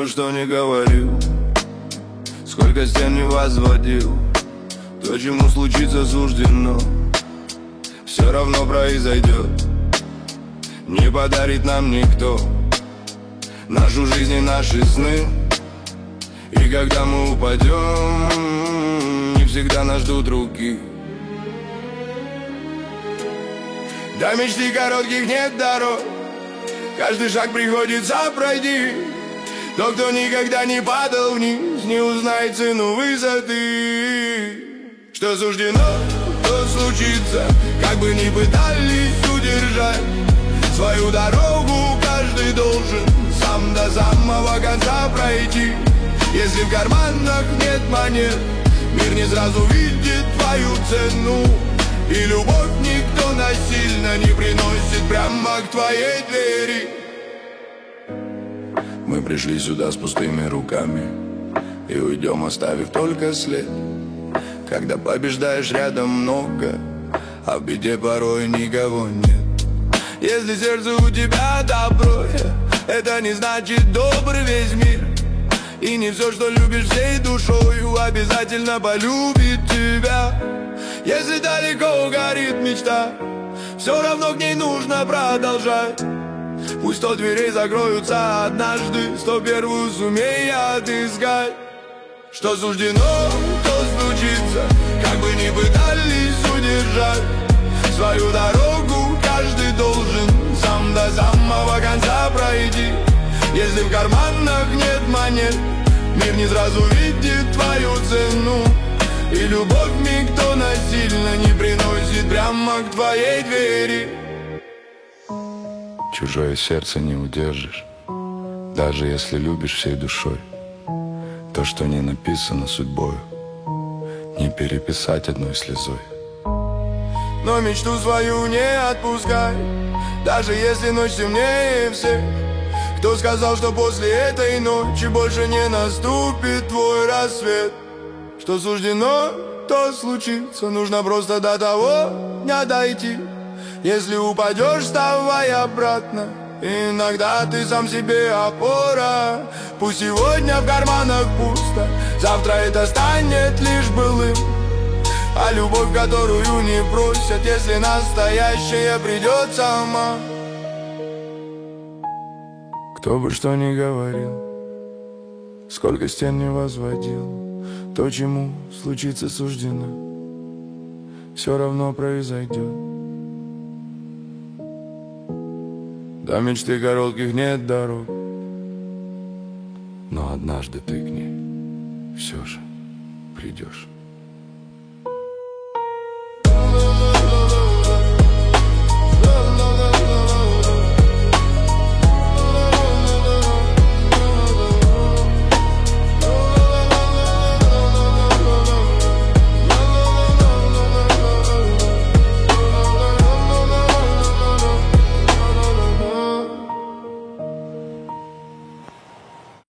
что ни говорил, сколько стен не возводил, то, чему случится суждено, все равно произойдет. Не подарит нам никто нашу жизнь и наши сны. И когда мы упадем, не всегда нас ждут руки. До мечты коротких нет дорог, каждый шаг приходится пройти. Тот, кто никогда не падал вниз, не узнает цену высоты. Что суждено, то случится, как бы ни пытались удержать свою дорогу, каждый должен сам до самого конца пройти. Если в карманах нет монет, мир не сразу видит твою цену. И любовь никто насильно не приносит прямо к твоей двери. Мы пришли сюда с пустыми руками и уйдем, оставив только след. Когда побеждаешь, рядом много, а в беде порой никого нет. Если сердце у тебя добро, это не значит добрый весь мир. И не все, что любишь всей душою, обязательно полюбит тебя. Если далеко горит мечта, все равно к ней нужно продолжать. Пусть 100 дверей закроются однажды, 101-ю сумей отыскать. Что суждено, то случится, как бы ни пытались удержать свою дорогу, каждый должен сам до самого конца пройти. Если в карманах нет монет, мир не сразу видит твою цену. И любовь никто насильно не приносит прямо к твоей двери. Чужое сердце не удержишь, даже если любишь всей душой. То, что не написано судьбою, не переписать одной слезой. Но мечту свою не отпускай, даже если ночь темнее всех. Кто сказал, что после этой ночи больше не наступит твой рассвет? Что суждено, то случится, нужно просто до того дня дойти. Если упадешь, вставай обратно, иногда ты сам себе опора. Пусть сегодня в карманах пусто, завтра это станет лишь былым. А любовь, которую не просят, если настоящая придет сама. Кто бы что ни говорил, сколько стен не возводил, то, чему случится суждено, все равно произойдет. До мечты коротких нет дорог, но однажды ты к ней все же придешь.